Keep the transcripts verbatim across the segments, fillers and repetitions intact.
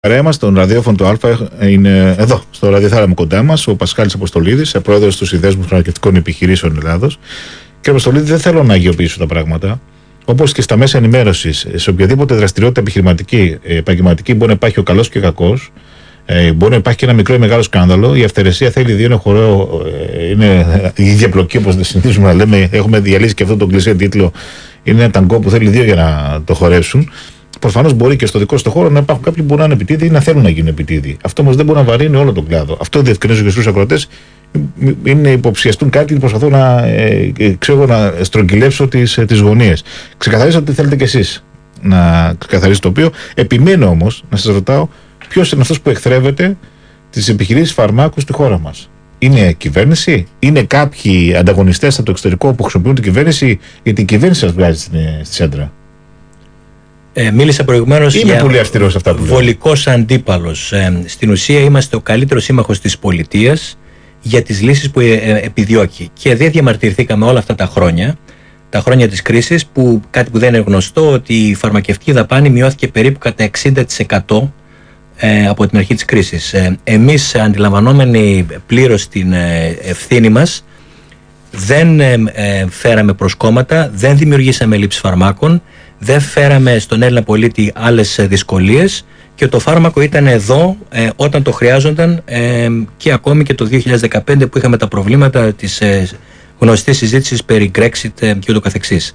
Παρέα μας, στον ραδιόφωνο του Α, είναι εδώ, στο ραδιοθάλαμο κοντά μας, ο Πασχάλης Αποστολίδης, πρόεδρος του Συνδέσμου Φαρμακευτικών Επιχειρήσεων Ελλάδος. Κύριε Αποστολίδη, δεν θέλω να αγιοποιήσω τα πράγματα. Όπως και στα μέσα ενημέρωσης, σε οποιαδήποτε δραστηριότητα επιχειρηματική, επαγγελματική, μπορεί να υπάρχει ο καλός και ο κακός. Ε, μπορεί να υπάρχει και ένα μικρό ή μεγάλο σκάνδαλο. Η αυθαιρεσία θέλει δύο, είναι χορό, είναι η διαπλοκή, όπως συνηθίζουμε να λέμε. Έχουμε διαλύσει και αυτό τον κλισέ τίτλο. Είναι ένα ταγκό που θέλει δύο για να το χορέψουν. Προφανώς μπορεί και στο δικό στο χώρο να υπάρχουν κάποιοι που μπορούν να είναι επιτίδιοι ή να θέλουν να γίνουν επιτίδιοι. Αυτό όμως δεν μπορεί να βαρύνει όλο τον κλάδο. Αυτό διευκρινίζω και στους ακροατές. Είναι υποψιαστούν κάτι και προσπαθώ να, ε, ξέρω, να στρογγυλέψω τις, τις γωνίες. Ξεκαθαρίσω τι θέλετε κι εσείς να ξεκαθαρίσετε το οποίο. Επιμένω όμως να σας ρωτάω ποιος είναι αυτός που εχθρεύεται τις επιχειρήσεις φαρμάκου στη χώρα μας. Είναι κυβέρνηση, είναι κάποιοι ανταγωνιστές από το εξωτερικό που χρησιμοποιούν την κυβέρνηση, γιατί η κυβέρνηση σας βγάζει στη σέντρα. Ε, μίλησα προηγουμένως για πολύ αυτά που βολικός αντίπαλος. Ε, στην ουσία είμαστε ο καλύτερος σύμμαχος της πολιτείας για τις λύσεις που ε, ε, επιδιώκει. Και δεν διαμαρτυρηθήκαμε όλα αυτά τα χρόνια, τα χρόνια της κρίσης, που κάτι που δεν είναι γνωστό, ότι η φαρμακευτική δαπάνη μειώθηκε περίπου κατά εξήντα τοις εκατό ε, από την αρχή της κρίσης. Ε, εμείς, αντιλαμβανόμενοι πλήρως την ε, ευθύνη μας, δεν ε, ε, φέραμε προσκόμματα, δεν δημιουργήσαμε λήψη φαρμάκων, δεν φέραμε στον Έλληνα πολίτη άλλες δυσκολίες και το φάρμακο ήταν εδώ ε, όταν το χρειάζονταν ε, και ακόμη και το δύο χιλιάδες δεκαπέντε που είχαμε τα προβλήματα της ε, γνωστής συζήτησης περί Brexit ε, και ούτω καθεξής.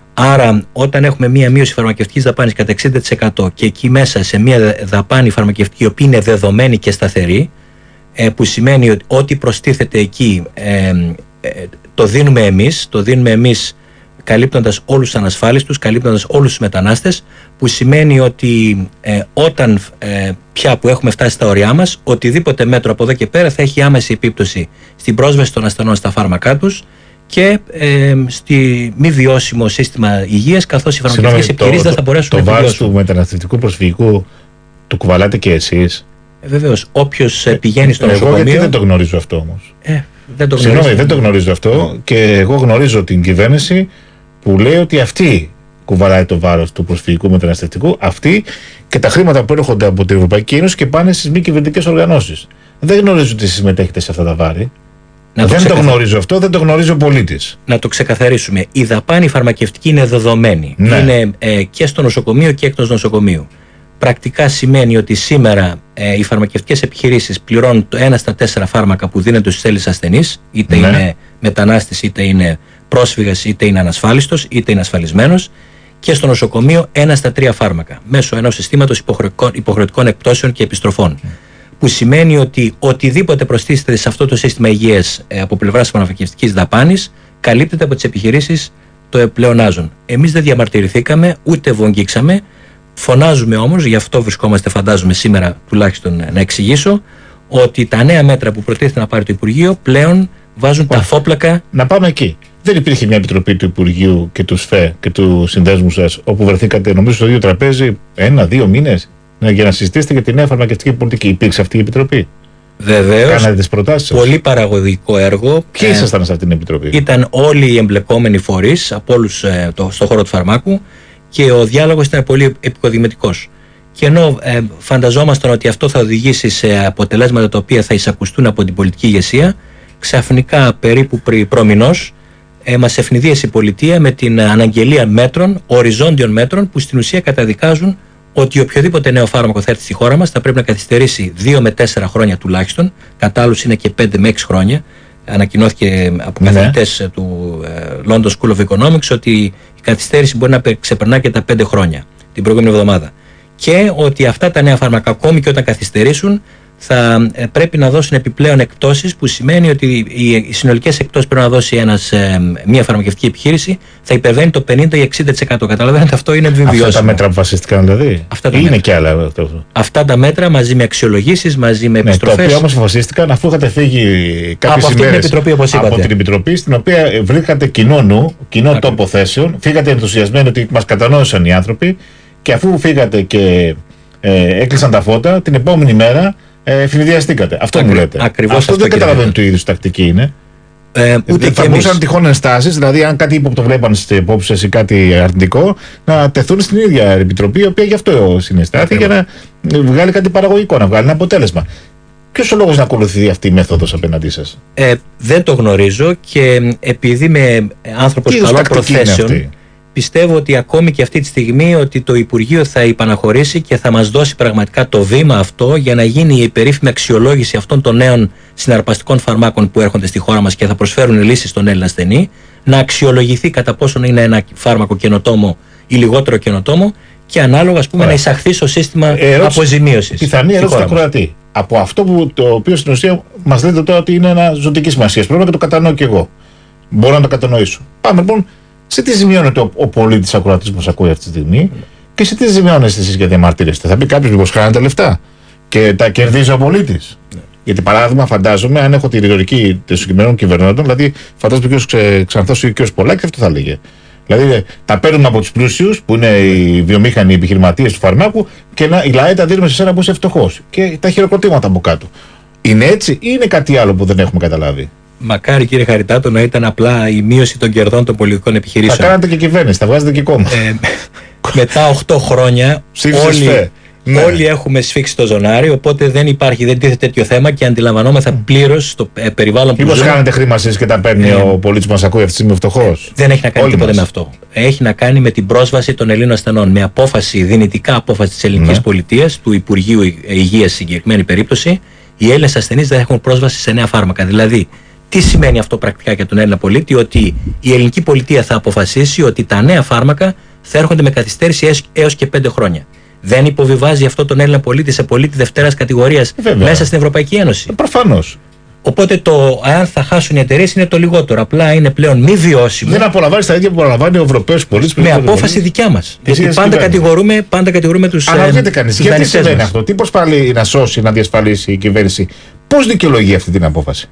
Άρα όταν έχουμε μία μείωση φαρμακευτικής δαπάνης κατά εξήντα τοις εκατό και εκεί μέσα σε μία δαπάνη φαρμακευτική η οποία είναι δεδομένη και σταθερή, ε, που σημαίνει ότι ό,τι προστίθεται εκεί ε, ε, το δίνουμε εμείς, το δίνουμε εμείς καλύπτοντας όλους τους ανασφάλιστους, καλύπτοντας όλους τους μετανάστες, που σημαίνει ότι ε, όταν ε, πια που έχουμε φτάσει στα ωριά μας, οτιδήποτε μέτρο από εδώ και πέρα θα έχει άμεση επίπτωση στην πρόσβαση των ασθενών στα φάρμακά τους και ε, στη μη βιώσιμο σύστημα υγείας, καθώς οι φαρμακευτικές επιχειρήσεις δεν θα μπορέσουν το, να επιβιώσουν. Το βάρος του μεταναστευτικού προσφυγικού το κουβαλάτε και εσείς? Ε, βεβαίως, όποιος ε, πηγαίνει στο εγώ νοσοκομείο... Εγώ γιατί δεν το γνωρίζω αυτό όμως. Ε, δεν το Συγγνώμη, δεν το γνωρίζω αυτό mm. και εγώ γνωρίζω την κυβέρνηση που λέει ότι αυτή κουβαλάει το βάρος του προσφυγικού μεταναστευτικού, αυτή και τα χρήματα που έρχονται από την Ευρωπαϊκή Ένωση και πάνε στις μη κυβερνητικές οργανώσεις. Δεν γνωρίζω ότι συμμετέχετε σε αυτά τα βάρη. Να δεν το, το γνωρίζω αυτό, δεν το γνωρίζει ο πολίτης. Να το ξεκαθαρίσουμε. Η δαπάνη φαρμακευτική είναι δεδομένη. Ναι. Είναι ε, και στο νοσοκομείο και εκτός νοσοκομείου. Πρακτικά σημαίνει ότι σήμερα ε, οι φαρμακευτικές επιχειρήσεις πληρώνουν το ένα στα τέσσερα φάρμακα που δίνονται στους Έλληνες ασθενείς, είτε ναι. είναι μετανάστης, είτε είναι πρόσφυγας, είτε είναι ανασφάλιστος, είτε είναι ασφαλισμένος, και στο νοσοκομείο ένα στα τρία φάρμακα μέσω ενός συστήματος υποχρεωτικών, υποχρεωτικών εκπτώσεων και επιστροφών. Mm. Που σημαίνει ότι οτιδήποτε προστίθεται σε αυτό το σύστημα υγείας ε, από πλευράς φαρμακευτικής δαπάνης καλύπτεται από τις επιχειρήσεις το πλεονάζον. Εμείς δεν διαμαρτυρηθήκαμε, ούτε βογγίξαμε. Φωνάζουμε όμως, γι' αυτό βρισκόμαστε, φαντάζομαι σήμερα τουλάχιστον να εξηγήσω, ότι τα νέα μέτρα που προτίθεται να πάρει το Υπουργείο πλέον βάζουν Ά, τα φόπλακα. Να πάμε εκεί. Δεν υπήρχε μια επιτροπή του Υπουργείου και του ΣΦΕ και του συνδέσμου σας, όπου βρεθήκατε, νομίζω, στο ίδιο τραπέζι ένα-δύο μήνες για να συζητήσετε για τη νέα φαρμακευτική πολιτική? Υπήρξε αυτή η επιτροπή? Βεβαίως. Κάνατε τις προτάσεις σας? Πολύ παραγωγικό έργο. Ποιοι ήσασταν σε αυτή την επιτροπή? Ήταν όλοι οι εμπλεκόμενοι φορείς από όλους ε, το, στον χώρο του φαρμάκου και ο διάλογος ήταν πολύ επικοδημητικός. Και ενώ ε, φανταζόμασταν ότι αυτό θα οδηγήσει σε αποτελέσματα τα οποία θα εισακουστούν από την πολιτική ηγεσία, ξαφνικά περίπου προμηνός ε, μας ευνηδίασε η πολιτεία με την αναγγελία μέτρων, οριζόντιων μέτρων, που στην ουσία καταδικάζουν ότι οποιοδήποτε νέο φάρμακο θα έρθει στη χώρα μας θα πρέπει να καθυστερήσει δύο με τέσσερα χρόνια τουλάχιστον. Κατά άλλους είναι και πέντε με έξι χρόνια. Ανακοινώθηκε από ναι. καθηγητές του ε, London School of Economics ότι η καθυστέρηση μπορεί να ξεπερνά και τα πέντε χρόνια την προηγούμενη εβδομάδα. Και ότι αυτά τα νέα φάρμακα, ακόμη και όταν καθυστερήσουν, θα ε, πρέπει να δώσουν επιπλέον εκπτώσεις, που σημαίνει ότι οι, οι συνολικές εκπτώσεις πρέπει να δώσει ένας, ε, μια φαρμακευτική επιχείρηση θα υπερβαίνει το πενήντα ή εξήντα τοις εκατό. Καταλαβαίνετε, αυτό είναι βιβλιώσιμο. Αυτά τα μέτρα αποφασίστηκαν δηλαδή? Αυτά τα είναι μέτρα. Και άλλα αυτό? Αυτά τα μέτρα μαζί με αξιολογήσεις, μαζί με επιστροφές. Ναι, τα οποία όμως αποφασίστηκαν αφού είχατε φύγει κάποιες ημέρες την επιτροπή, όπως είπατε. Από την επιτροπή, στην οποία βρήκατε κοινό νου, κοινό Άκρη. τόπο θέσεων, φύγατε ενθουσιασμένοι ότι μας κατανόησαν οι άνθρωποι, και αφού φύγατε και ε, έκλεισαν τα φώτα, την επόμενη μέρα ε, ευνηδιαστήκατε. Αυτό Ακρι, μου λέτε? Αυτό, αυτό δεν καταλαβαίνω του είδους τακτική είναι. Ε, ούτε θα μπορούσαν τυχόν ενστάσεις, δηλαδή αν κάτι ύποπτο βλέπαν στις υπόψεις ή κάτι αρνητικό, να τεθούν στην ίδια επιτροπή, η οποία γι' αυτό συναισθάθηκε, για να βγάλει κάτι παραγωγικό, να βγάλει ένα αποτέλεσμα. Ποιος ο λόγος να ακολουθεί αυτή η μέθοδος απέναντί σας? Ε, δεν το γνωρίζω και επειδή είμαι άνθρωπος καλών προθέσεων, πιστεύω ότι ακόμη και αυτή τη στιγμή ότι το Υπουργείο θα υπαναχωρήσει και θα μας δώσει πραγματικά το βήμα αυτό για να γίνει η περίφημη αξιολόγηση αυτών των νέων συναρπαστικών φαρμάκων που έρχονται στη χώρα μας και θα προσφέρουν λύσεις στον Έλληνα ασθενή, να αξιολογηθεί κατά πόσον είναι ένα φάρμακο καινοτόμο ή λιγότερο καινοτόμο και ανάλογα, ας πούμε, Ωραία. να εισαχθεί στο σύστημα ε, αποζημίωσης. Πιθανή ερώτηση στον ακροατή. Από αυτό που, το οποίο στην ουσία μας λέτε τώρα ότι είναι ένα ζωτική σημασία, πρέπει να το κατανοώ κι εγώ. Μπορώ να το κατανοήσω. Πάμε λοιπόν. Σε τι ζημιώνεται ο, ο πολίτης ακροατής που μας ακούει αυτή τη στιγμή mm. και σε τι ζημιώνεστε εσείς για διαμαρτύρεστε? Θα πει κάποιος μήπως χάνετε λεφτά και τα κερδίζει ο πολίτης? Mm. Γιατί παράδειγμα, φαντάζομαι, αν έχω τη ρητορική των συγκεκριμένων κυβερνώντων, δηλαδή φαντάζομαι ο κ. Ξε, Ξανθός ή ο κ. Πολάκης αυτό θα έλεγε. Δηλαδή τα παίρνουμε από τους πλούσιους που είναι οι βιομήχανοι, οι επιχειρηματίες του φαρμάκου και να, οι λαοί τα δίνουμε σε ένα που είσαι φτωχός. Και τα χειροκροτήματα από κάτω. Είναι έτσι ή είναι κάτι άλλο που δεν έχουμε καταλάβει? Μακάρι, κύριε Χαριτάτο, να ήταν απλά η μείωση των κερδών των πολιτικών επιχειρήσεων. Θα κάνατε και κυβέρνηση, θα βγάζετε και κόμμα. Ε, μετά οκτώ χρόνια όλοι, ναι. όλοι έχουμε σφίξει το ζωνάρι, οπότε δεν υπάρχει, δεν τίθεται τέτοιο θέμα και αντιλαμβανόμεθα πλήρως το ε, περιβάλλον που ζούμε. Μήπως χάνετε χρήμα εσείς και τα παίρνει ε, ο πολίτης που μας ακούει αυτή τη στιγμή φτωχός? Δεν έχει να κάνει όλοι τίποτα μας. με αυτό. Έχει να κάνει με την πρόσβαση των Ελλήνων ασθενών. Με απόφαση, δυνητικά απόφαση της ελληνικής ναι. πολιτείας, του Υπουργείου Υγείας, στην συγκεκριμένη περίπτωση, οι Έλληνες ασθενείς δεν έχουν πρόσβαση σε νέα φάρμακα. Δηλαδή, τι σημαίνει αυτό πρακτικά για τον Έλληνα πολίτη? Ότι η ελληνική πολιτεία θα αποφασίσει ότι τα νέα φάρμακα θα έρχονται με καθυστέρηση έως και πέντε χρόνια. Δεν υποβιβάζει αυτό τον Έλληνα πολίτη σε πολίτη δευτέρας κατηγορίας μέσα στην Ευρωπαϊκή Ένωση? Προφανώς. Οπότε το αν θα χάσουν οι εταιρείες είναι το λιγότερο. Απλά είναι πλέον μη βιώσιμο. Δεν απολαμβάνει τα ίδια που απολαμβάνει ο Ευρωπαίος πολίτης. Με απόφαση δικιά μας. Γιατί πάντα κατηγορούμε, πάντα κατηγορούμε τους δανειστές μας. Αναρωτιέται κανείς γιατί συμβαίνει αυτό? Τι προσπαθεί να σώσει, να διασφαλίσει η κυβέρνηση? Πώς δικαιολογεί αυτή την απόφαση?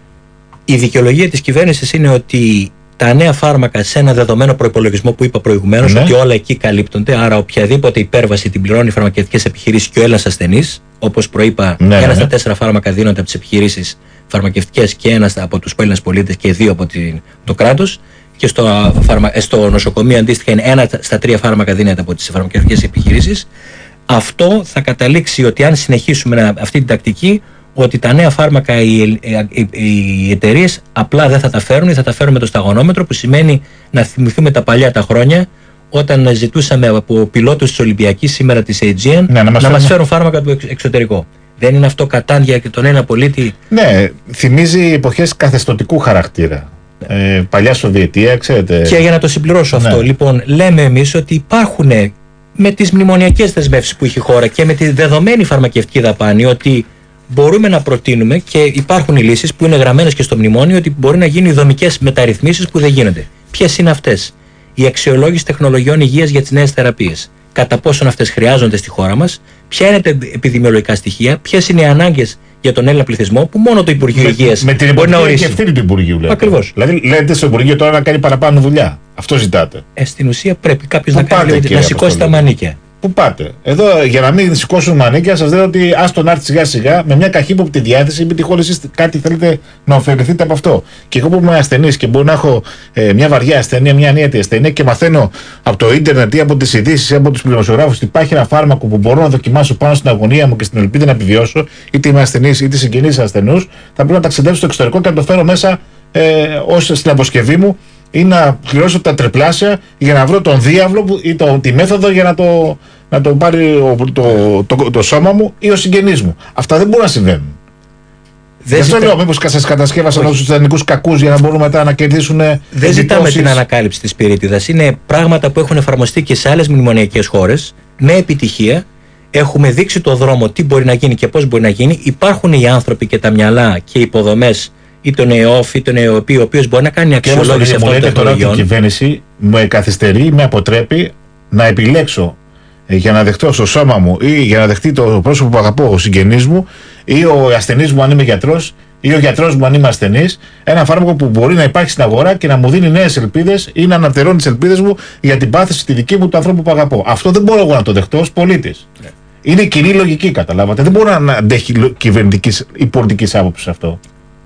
Η δικαιολογία της κυβέρνησης είναι ότι τα νέα φάρμακα σε ένα δεδομένο προϋπολογισμό που είπα προηγουμένως, ναι. ότι όλα εκεί καλύπτονται, άρα οποιαδήποτε υπέρβαση την πληρώνει οι φαρμακευτικές επιχειρήσεις και ο Έλληνας ασθενής, όπως προείπα, ναι, ένα ναι. στα τέσσερα φάρμακα δίνονται από τις επιχειρήσεις φαρμακευτικές και ένα από τους Έλληνες πολίτες και δύο από την, το κράτος, και στο, φαρμα, στο νοσοκομείο αντίστοιχα είναι ένα στα τρία φάρμακα δίνεται από τις φαρμακευτικές επιχειρήσεις. Αυτό θα καταλήξει ότι αν συνεχίσουμε αυτή την τακτική, ότι τα νέα φάρμακα οι, οι, οι εταιρείες απλά δεν θα τα φέρουν ή θα τα φέρουν με το σταγονόμετρο, που σημαίνει να θυμηθούμε τα παλιά τα χρόνια όταν ζητούσαμε από πιλότους της Ολυμπιακής, σήμερα της Aegean, ναι, να, μας, να μας φέρουν φάρμακα του εξωτερικό. Δεν είναι αυτό κατάντια και τον ένα πολίτη? Ναι, θυμίζει εποχές καθεστωτικού χαρακτήρα. Ε, παλιά Σοβιετία, ξέρετε. Και για να το συμπληρώσω ναι. αυτό, λοιπόν, λέμε εμείς ότι υπάρχουν με τις μνημονιακές δεσμεύσεις που έχει η χώρα και με τη δεδομένη φαρμακευτική δαπάνη ότι μπορούμε να προτείνουμε, και υπάρχουν οι λύσεις που είναι γραμμένες και στο μνημόνιο, ότι μπορεί να γίνουν οι δομικές μεταρρυθμίσεις που δεν γίνονται. Ποιες είναι αυτές? Η αξιολόγηση τεχνολογιών υγείας για τις νέες θεραπείες. Κατά πόσον αυτές χρειάζονται στη χώρα μας, ποια είναι τα επιδημιολογικά στοιχεία, ποιες είναι οι ανάγκες για τον Έλληνα πληθυσμό, που μόνο το Υπουργείο Υγείας με την μπορεί να ορίσει. Και ευθύνη του Υπουργείου, λέτε. Ακριβώς. Δηλαδή, λέτε στο Υπουργείο τώρα να κάνει παραπάνω δουλειά. Αυτό ζητάτε. Ε, στην ουσία πρέπει κάποιος να, κάνει, να σηκώσει τα μανίκια. Πού πάτε? Εδώ για να μην σηκώσουν μανίκια, σας λέω ότι ας τον άρθει σιγά σιγά με μια καχύποπτη διάθεση, μην τυχόν εσείς κάτι θέλετε να ωφεληθείτε από αυτό. Και εγώ που είμαι ασθενής και μπορώ να έχω ε, μια βαριά ασθένεια, μια ανίατη ασθένεια και μαθαίνω από το ίντερνετ ή από τις ειδήσεις ή από τους δημοσιογράφους ότι υπάρχει ένα φάρμακο που μπορώ να δοκιμάσω πάνω στην αγωνία μου και στην ελπίδα να επιβιώσω, είτε είμαι ασθενής είτε συγγενής ασθενούς, θα πρέπει να ταξιδέψω στο εξωτερικό και να το φέρω μέσα ε, ως στην αποσκευή μου, ή να πληρώσω τα τριπλάσια για να βρω τον διάβλο που, ή το, τη μέθοδο για να το, να το πάρει το, το, το, το σώμα μου ή ο συγγενής μου. Αυτά δεν μπορούν να συμβαίνουν. Δεν αυτό ζητά... λέω, μήπως σας κατασκεύασαν τους ιδανικούς κακούς για να μπορούν μετά να κερδίσουν. Δεν εντυπώσεις. Ζητάμε την ανακάλυψη της πυρίτιδας. Είναι πράγματα που έχουν εφαρμοστεί και σε άλλες μνημονιακές χώρες με επιτυχία. Έχουμε δείξει το δρόμο, τι μπορεί να γίνει και πώς μπορεί να γίνει. Υπάρχουν οι άνθρωποι και τα μυαλά και οι υποδομές, ή τον ΕΟΦ ή τον ΕΟΠ, ο οποίος μπορεί να κάνει αξιολόγηση αυτών των τεχνολογιών. Τώρα η κυβέρνηση με καθυστερεί, με αποτρέπει να επιλέξω ε, για να δεχτώ στο σώμα μου ή για να δεχτεί το πρόσωπο που αγαπώ, ο συγγενής μου ή ο ασθενής μου αν είμαι γιατρός ή ο γιατρός μου αν είμαι ασθενής, ένα φάρμακο που μπορεί να υπάρχει στην αγορά και να μου δίνει νέες ελπίδες ή να αναπτερώνει τις ελπίδες μου για την πάθηση τη δική μου του ανθρώπου που αγαπώ. Αυτό δεν μπορώ εγώ να το δεχτώ ως πολίτης. Yeah. Είναι κοινή λογική, καταλάβατε. Δεν μπορώ να αντέχει κυβερνητικής ή πολιτικής άποψης αυτό.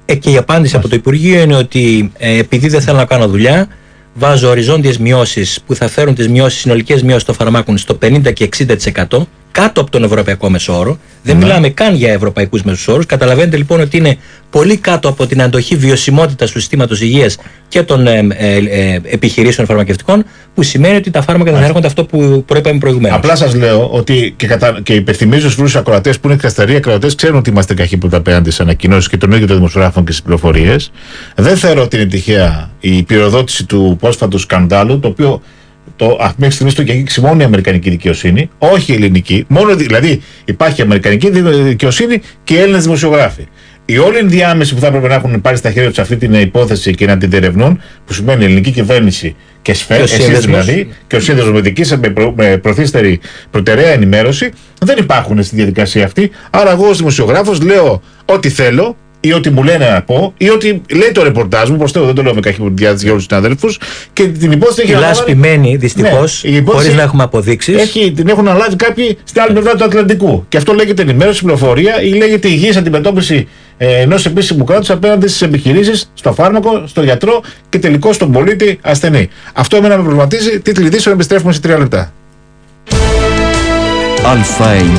Ε, και η απάντηση από το Υπουργείο είναι ότι ε, επειδή δεν θέλω να κάνω δουλειά, βάζω οριζόντιες μειώσεις που θα φέρουν τις μειώσεις, συνολικές μειώσεις των φαρμάκων στο πενήντα και εξήντα τοις εκατό, κάτω από τον ευρωπαϊκό μεσόωρο. Δεν ναι. μιλάμε καν για ευρωπαϊκούς μέσους όρους. Καταλαβαίνετε λοιπόν ότι είναι πολύ κάτω από την αντοχή βιωσιμότητας του συστήματος υγείας και των ε, ε, ε, επιχειρήσεων φαρμακευτικών, που σημαίνει ότι τα φάρμακα δεν θα έρχονται αυτό που προείπαμε προηγουμένως. Απλά σας λέω ότι και, κατα... και υπενθυμίζω στους φίλους ακροατές που είναι κασταροί ακροατές, ξέρουν ότι είμαστε καχύποπτα απέναντι στις ανακοινώσεις και των ίδιων των δημοσιογράφων και στις πληροφορίες. Δεν θεωρώ ότι είναι τυχαία η πυροδότηση του πρόσφατου σκανδάλου, το οποίο το, μέχρι στιγμής το έχει αγγίξει μόνο η αμερικανική δικαιοσύνη, όχι η ελληνική. Μόνο, δηλαδή υπάρχει η αμερικανική δικαιοσύνη και οι Έλληνες δημοσιογράφοι. Η όλη ενδιάμεση που θα έπρεπε να έχουν πάρει στα χέρια τους αυτή την υπόθεση και να την ερευνούν, που σημαίνει η ελληνική κυβέρνηση και ΣΦΕ, εσείς δηλαδή, και ο σύνδεσμος με δική σας με, προ, με προθύστερη προτεραία ενημέρωση, δεν υπάρχουν στη διαδικασία αυτή. Άρα, εγώ ως δημοσιογράφος λέω ό,τι θέλω, ή ό,τι μου λένε να πω, ή ό,τι λέει το ρεπορτάζ μου, προσθέτω, δεν το λέω με καχυποδιάθεση για όλους τους συναδέλφους, και την υπόθεση έχει αναλάβει. Η λάσπη μένει δυστυχώς, ναι, χωρίς να έχουμε αποδείξεις. Έχει, την έχουν αναλάβει κάποιοι στην άλλη πλευρά του Ατλαντικού. Και αυτό λέγεται ενημέρωση, πληροφορία ή λέγεται υγιής αντιμετώπιση ε, ενός επίσημου κράτους απέναντι στις επιχειρήσεις, στο φάρμακο, στο γιατρό και τελικώς στον πολίτη ασθενή. Αυτό εμένα με προβληματίζει. Τίτλοι ειδήσεων, επιστρέφουμε σε τρία λεπτά.